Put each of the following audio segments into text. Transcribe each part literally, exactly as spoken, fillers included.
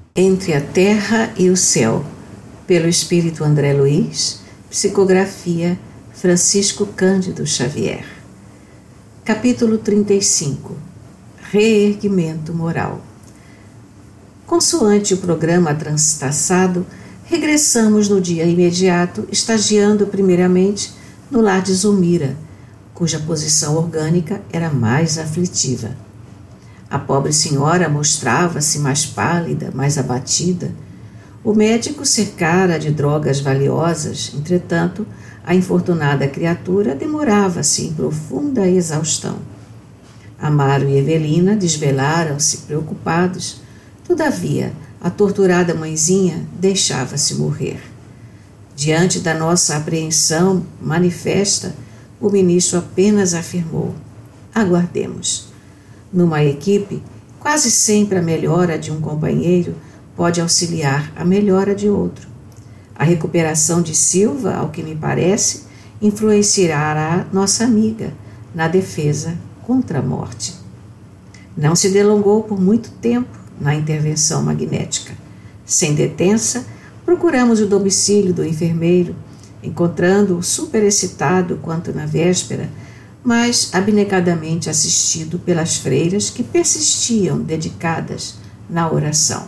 Entre a Terra e o Céu, pelo Espírito André Luiz, psicografia Francisco Cândido Xavier. Capítulo trinta e cinco. Reerguimento moral. Consoante o programa transtassado, regressamos no dia imediato, estagiando primeiramente no lar de Zulmira, cuja posição orgânica era mais aflitiva. A pobre senhora mostrava-se mais pálida, mais abatida. O médico cercara de drogas valiosas, entretanto, a infortunada criatura demorava-se em profunda exaustão. Amaro e Evelina desvelaram-se preocupados. Todavia, a torturada mãezinha deixava-se morrer. Diante da nossa apreensão manifesta, o ministro apenas afirmou: aguardemos. Numa equipe, quase sempre a melhora de um companheiro pode auxiliar a melhora de outro. A recuperação de Silva, ao que me parece, influenciará nossa amiga na defesa contra a morte. Não se delongou por muito tempo na intervenção magnética. Sem detença, procuramos o domicílio do enfermeiro, encontrando-o superexcitado quanto na véspera, mas abnegadamente assistido pelas freiras que persistiam dedicadas na oração.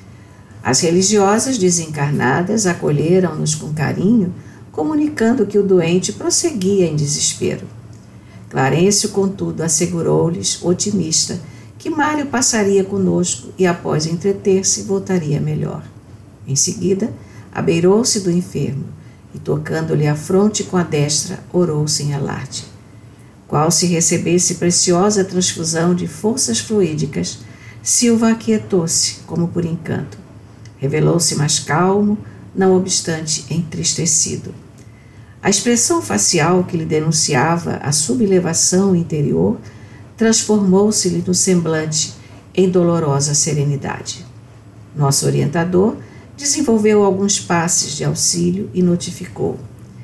As religiosas desencarnadas acolheram-nos com carinho, comunicando que o doente prosseguia em desespero. Clarencio, contudo, assegurou-lhes, otimista, que Mário passaria conosco e, após entreter-se, voltaria melhor. Em seguida, abeirou-se do enfermo e, tocando-lhe a fronte com a destra, orou sem alarde. Qual se recebesse preciosa transfusão de forças fluídicas, Silva aquietou-se, como por encanto. Revelou-se mais calmo, não obstante entristecido. A expressão facial que lhe denunciava a sublevação interior transformou-se-lhe no semblante em dolorosa serenidade. Nosso orientador desenvolveu alguns passes de auxílio e notificou: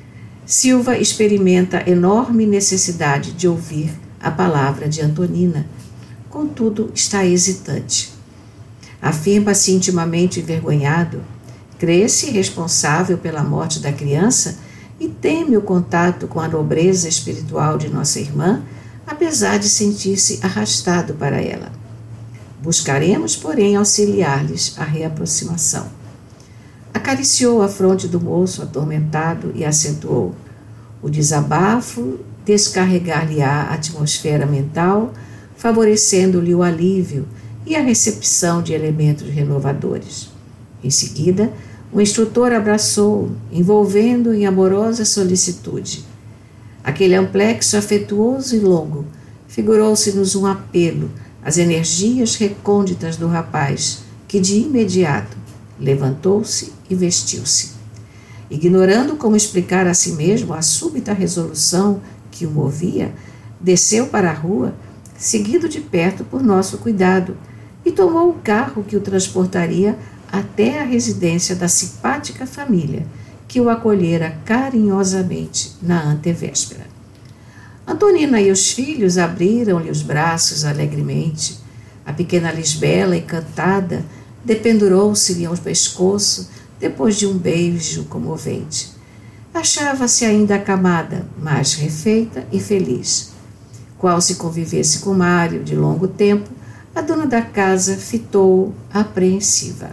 Silva experimenta enorme necessidade de ouvir a palavra de Antonina, contudo está hesitante. Afirma-se intimamente envergonhado, crê-se responsável pela morte da criança e teme o contato com a nobreza espiritual de nossa irmã, apesar de sentir-se arrastado para ela. Buscaremos, porém, auxiliar-lhes a reaproximação. Acariciou a fronte do moço atormentado e acentuou: o desabafo descarregar-lhe-á a atmosfera mental, favorecendo-lhe o alívio e a recepção de elementos renovadores. Em seguida, o instrutor abraçou-o, envolvendo-o em amorosa solicitude. Aquele amplexo afetuoso e longo figurou-se-nos um apelo às energias recônditas do rapaz, que de imediato levantou-se e vestiu-se. Ignorando como explicar a si mesmo a súbita resolução que o movia, desceu para a rua, seguido de perto por nosso cuidado, e tomou o carro que o transportaria até a residência da simpática família, que o acolhera carinhosamente na antevéspera. Antonina e os filhos abriram-lhe os braços alegremente. A pequena Lisbela, encantada, dependurou-se-lhe ao pescoço depois de um beijo comovente. Achava-se ainda acamada, mas refeita e feliz. Qual se convivesse com Mário de longo tempo, a dona da casa fitou-o apreensiva.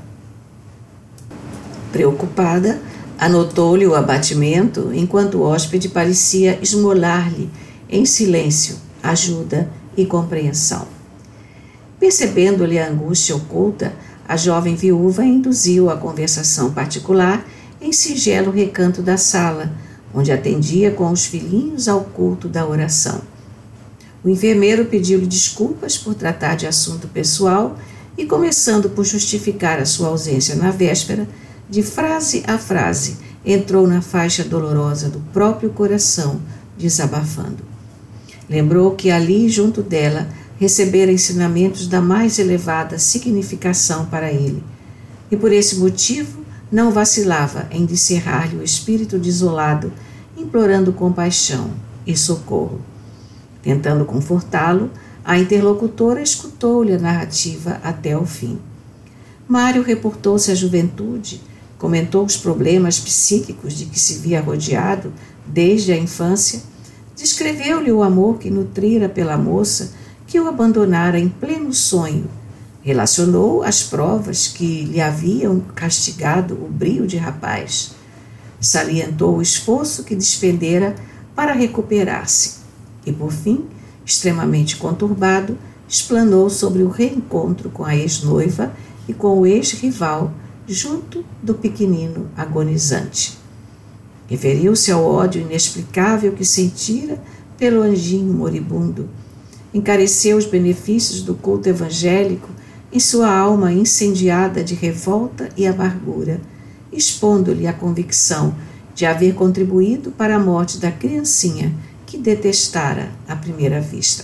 Preocupada, anotou-lhe o abatimento, enquanto o hóspede parecia esmolar-lhe, em silêncio, ajuda e compreensão. Percebendo-lhe a angústia oculta, a jovem viúva induziu a conversação particular em singelo recanto da sala, onde atendia com os filhinhos ao culto da oração. O enfermeiro pediu-lhe desculpas por tratar de assunto pessoal e, começando por justificar a sua ausência na véspera, de frase a frase, entrou na faixa dolorosa do próprio coração, desabafando. Lembrou que ali, junto dela, recebera ensinamentos da mais elevada significação para ele, e por esse motivo não vacilava em descerrar-lhe o espírito desolado, implorando compaixão e socorro. Tentando confortá-lo, a interlocutora escutou-lhe a narrativa até o fim. Mário reportou-se à juventude, comentou os problemas psíquicos de que se via rodeado desde a infância, descreveu-lhe o amor que nutrira pela moça que o abandonara em pleno sonho, relacionou as provas que lhe haviam castigado o brio de rapaz, salientou o esforço que despendera para recuperar-se e, por fim, extremamente conturbado, explanou sobre o reencontro com a ex-noiva e com o ex-rival junto do pequenino agonizante. Referiu-se ao ódio inexplicável que sentira pelo anjinho moribundo, encareceu os benefícios do culto evangélico em sua alma incendiada de revolta e amargura, expondo-lhe a convicção de haver contribuído para a morte da criancinha que detestara à primeira vista.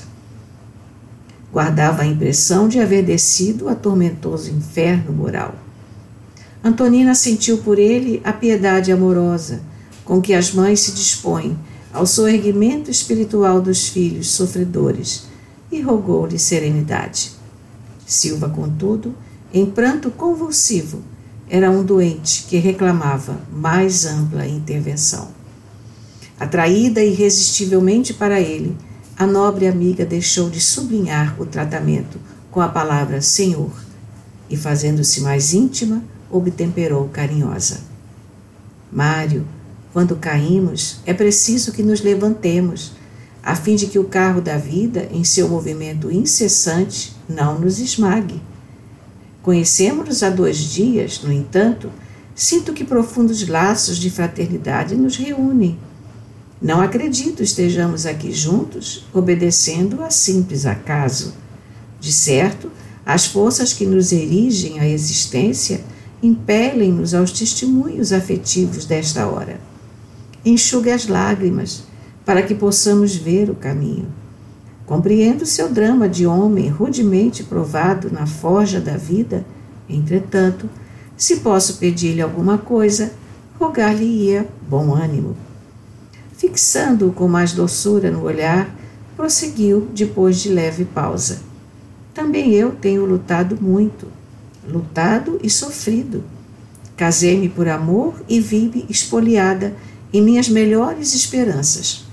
Guardava a impressão de haver descido a tormentoso inferno moral. Antonina sentiu por ele a piedade amorosa com que as mães se dispõem ao soerguimento espiritual dos filhos sofredores e rogou-lhe serenidade. Silva, contudo, em pranto convulsivo, era um doente que reclamava mais ampla intervenção. Atraída irresistivelmente para ele, a nobre amiga deixou de sublinhar o tratamento com a palavra Senhor e, fazendo-se mais íntima, obtemperou carinhosa. Mário, quando caímos, é preciso que nos levantemos, a fim de que o carro da vida, em seu movimento incessante, não nos esmague. Conhecemos-nos há dois dias, no entanto, sinto que profundos laços de fraternidade nos reúnem. Não acredito estejamos aqui juntos, obedecendo a simples acaso. De certo, as forças que nos erigem à existência impelem-nos aos testemunhos afetivos desta hora. Enxugue as lágrimas, para que possamos ver o caminho. Compreendo seu drama de homem rudemente provado na forja da vida, entretanto, se posso pedir-lhe alguma coisa, rogar-lhe-ia bom ânimo. Fixando-o com mais doçura no olhar, prosseguiu depois de leve pausa. Também eu tenho lutado muito, lutado e sofrido. Casei-me por amor e vi-me espoliada em minhas melhores esperanças.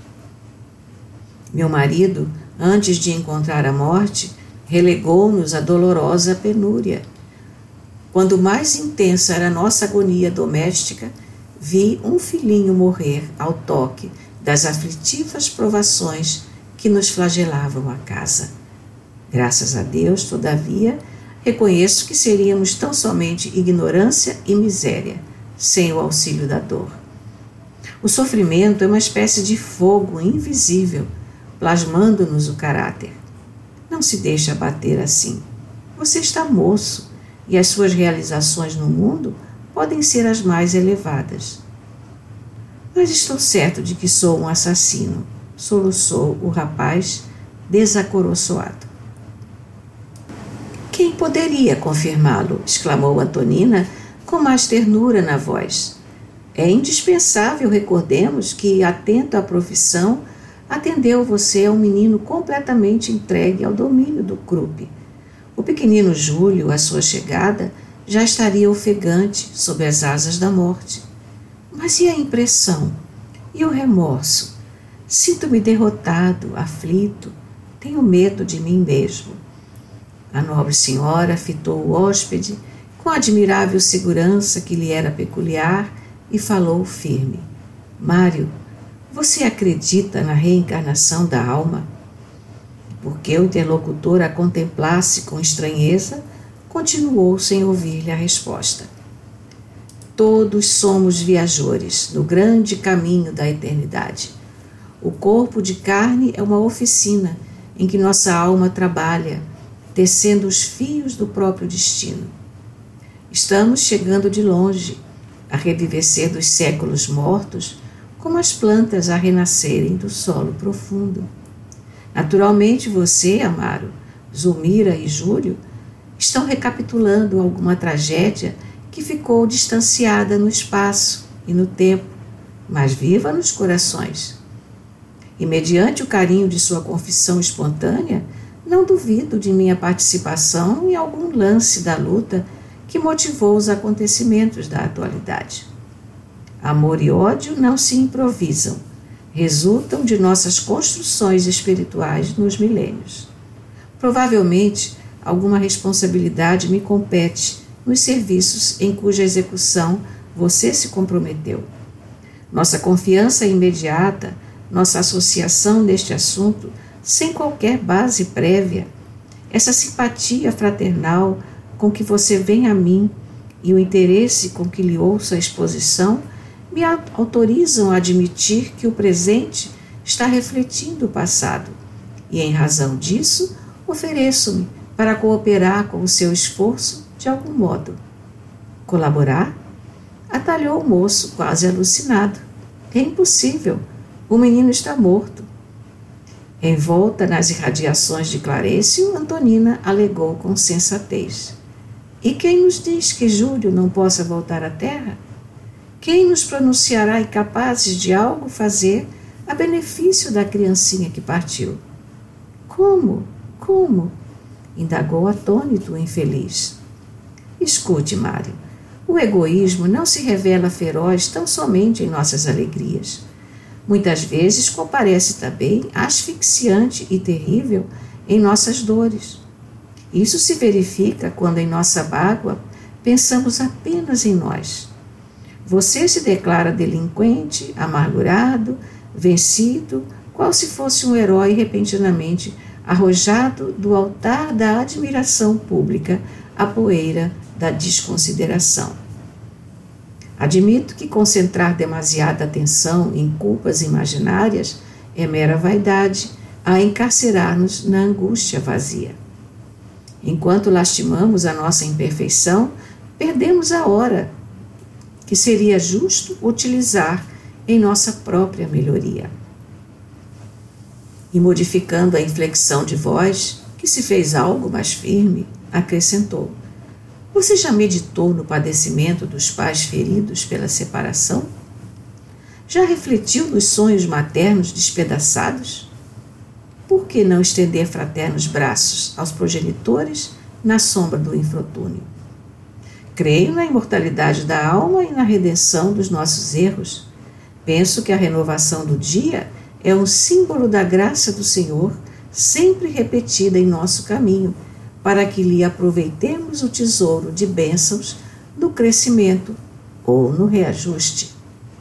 Meu marido, antes de encontrar a morte, relegou-nos à dolorosa penúria. Quando mais intensa era nossa agonia doméstica, vi um filhinho morrer ao toque das aflitivas provações que nos flagelavam a casa. Graças a Deus, todavia, reconheço que seríamos tão somente ignorância e miséria, sem o auxílio da dor. O sofrimento é uma espécie de fogo invisível, plasmando-nos o caráter. Não se deixe abater assim. Você está moço e as suas realizações no mundo podem ser as mais elevadas. Mas estou certo de que sou um assassino, soluçou o rapaz desacoroçoado. Quem poderia confirmá-lo? Exclamou Antonina com mais ternura na voz. É indispensável recordemos que, atento à profissão, atendeu você a um menino completamente entregue ao domínio do Krupp. O pequenino Júlio, à sua chegada, já estaria ofegante sob as asas da morte. Mas e a impressão? E o remorso? Sinto-me derrotado, aflito, tenho medo de mim mesmo. A nobre senhora fitou o hóspede com a admirável segurança que lhe era peculiar e falou firme. Mário, você acredita na reencarnação da alma? Porque o interlocutor a contemplasse com estranheza, continuou sem ouvir-lhe a resposta. Todos somos viajores no grande caminho da eternidade. O corpo de carne é uma oficina em que nossa alma trabalha, tecendo os fios do próprio destino. Estamos chegando de longe, a revivecer dos séculos mortos, como as plantas a renascerem do solo profundo. Naturalmente você, Amaro, Zulmira e Júlio estão recapitulando alguma tragédia que ficou distanciada no espaço e no tempo, mas viva nos corações. E mediante o carinho de sua confissão espontânea, não duvido de minha participação em algum lance da luta que motivou os acontecimentos da atualidade. Amor e ódio não se improvisam, resultam de nossas construções espirituais nos milênios. Provavelmente, alguma responsabilidade me compete nos serviços em cuja execução você se comprometeu. Nossa confiança imediata, nossa associação neste assunto, sem qualquer base prévia, essa simpatia fraternal com que você vem a mim e o interesse com que lhe ouço a exposição me autorizam a admitir que o presente está refletindo o passado e, em razão disso, ofereço-me para cooperar com o seu esforço de algum modo. Colaborar? Atalhou o moço, quase alucinado. É impossível. O menino está morto. Envolta nas irradiações de Clarencio, Antonina alegou com sensatez. E quem nos diz que Júlio não possa voltar à terra? Quem nos pronunciará incapazes de algo fazer a benefício da criancinha que partiu? Como? Como? Indagou atônito o infeliz. Escute, Mário, o egoísmo não se revela feroz tão somente em nossas alegrias. Muitas vezes comparece também asfixiante e terrível em nossas dores. Isso se verifica quando em nossa mágoa pensamos apenas em nós. Você se declara delinquente, amargurado, vencido, qual se fosse um herói repentinamente arrojado do altar da admiração pública à poeira da desconsideração. Admito que concentrar demasiada atenção em culpas imaginárias é mera vaidade a encarcerar-nos na angústia vazia. Enquanto lastimamos a nossa imperfeição, perdemos a hora que seria justo utilizar em nossa própria melhoria. E modificando a inflexão de voz, que se fez algo mais firme, acrescentou: Você já meditou no padecimento dos pais feridos pela separação? Já refletiu nos sonhos maternos despedaçados? Por que não estender fraternos braços aos progenitores na sombra do infortúnio? Creio na imortalidade da alma e na redenção dos nossos erros. Penso que a renovação do dia é um símbolo da graça do Senhor, sempre repetida em nosso caminho, para que lhe aproveitemos o tesouro de bênçãos no crescimento ou no reajuste.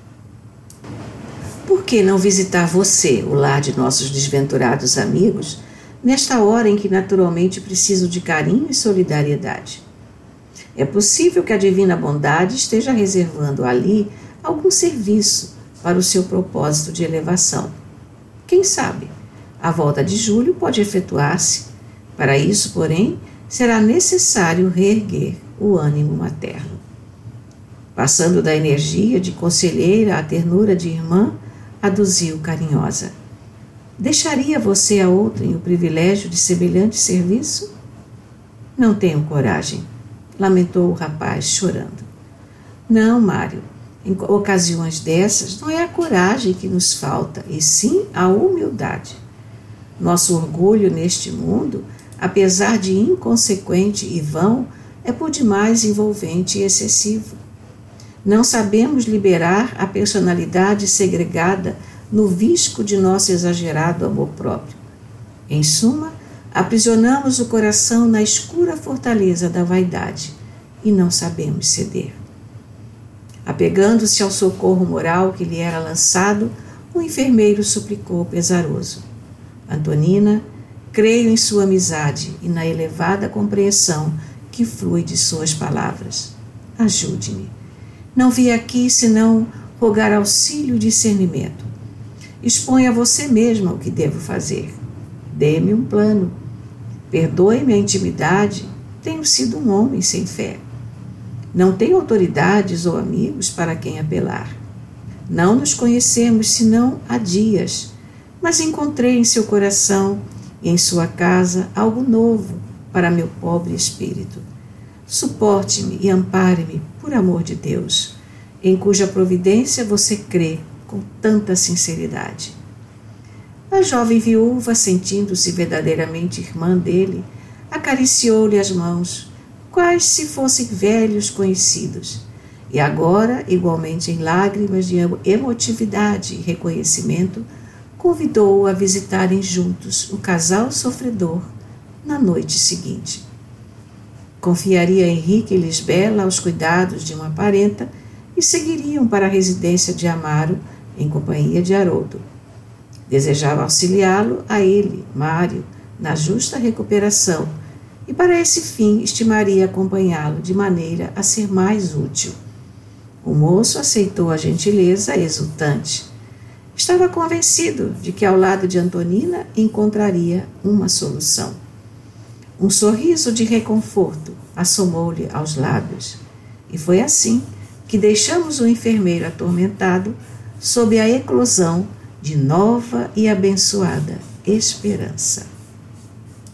Por que não visitar você, o lar de nossos desventurados amigos, nesta hora em que naturalmente preciso de carinho e solidariedade? É possível que a divina bondade esteja reservando ali algum serviço para o seu propósito de elevação. Quem sabe? A volta de Júlio pode efetuar-se. Para isso, porém, será necessário reerguer o ânimo materno. Passando da energia de conselheira à ternura de irmã, aduziu carinhosa: Deixaria você a outrem o privilégio de semelhante serviço? Não tenho coragem, lamentou o rapaz, chorando. Não, Mário, em ocasiões dessas não é a coragem que nos falta, e sim a humildade. Nosso orgulho neste mundo, apesar de inconsequente e vão, é por demais envolvente e excessivo. Não sabemos liberar a personalidade segregada no visco de nosso exagerado amor próprio. Em suma, aprisionamos o coração na escura fortaleza da vaidade e não sabemos ceder. Apegando-se ao socorro moral que lhe era lançado, o enfermeiro suplicou pesaroso: Antonina, creio em sua amizade e na elevada compreensão que flui de suas palavras. Ajude-me. Não vi aqui senão rogar auxílio e discernimento. Exponha você mesma o que devo fazer. Dê-me um plano. Perdoe-me a intimidade. Tenho sido um homem sem fé. Não tenho autoridades ou amigos para quem apelar. Não nos conhecemos senão há dias, mas encontrei em seu coração e em sua casa algo novo para meu pobre espírito. Suporte-me e ampare-me, por amor de Deus, em cuja providência você crê com tanta sinceridade. A jovem viúva, sentindo-se verdadeiramente irmã dele, acariciou-lhe as mãos, quais se fossem velhos conhecidos. E agora, igualmente em lágrimas de emotividade e reconhecimento, convidou-o a visitarem juntos o casal sofredor na noite seguinte. Confiaria Henrique e Lisbela aos cuidados de uma parenta e seguiriam para a residência de Amaro em companhia de Haroldo. Desejava auxiliá-lo a ele, Mário, na justa recuperação, e para esse fim estimaria acompanhá-lo de maneira a ser mais útil. O moço aceitou a gentileza exultante. Estava convencido de que ao lado de Antonina encontraria uma solução. Um sorriso de reconforto assomou-lhe aos lábios, e foi assim que deixamos o enfermeiro atormentado sob a eclosão de nova e abençoada esperança.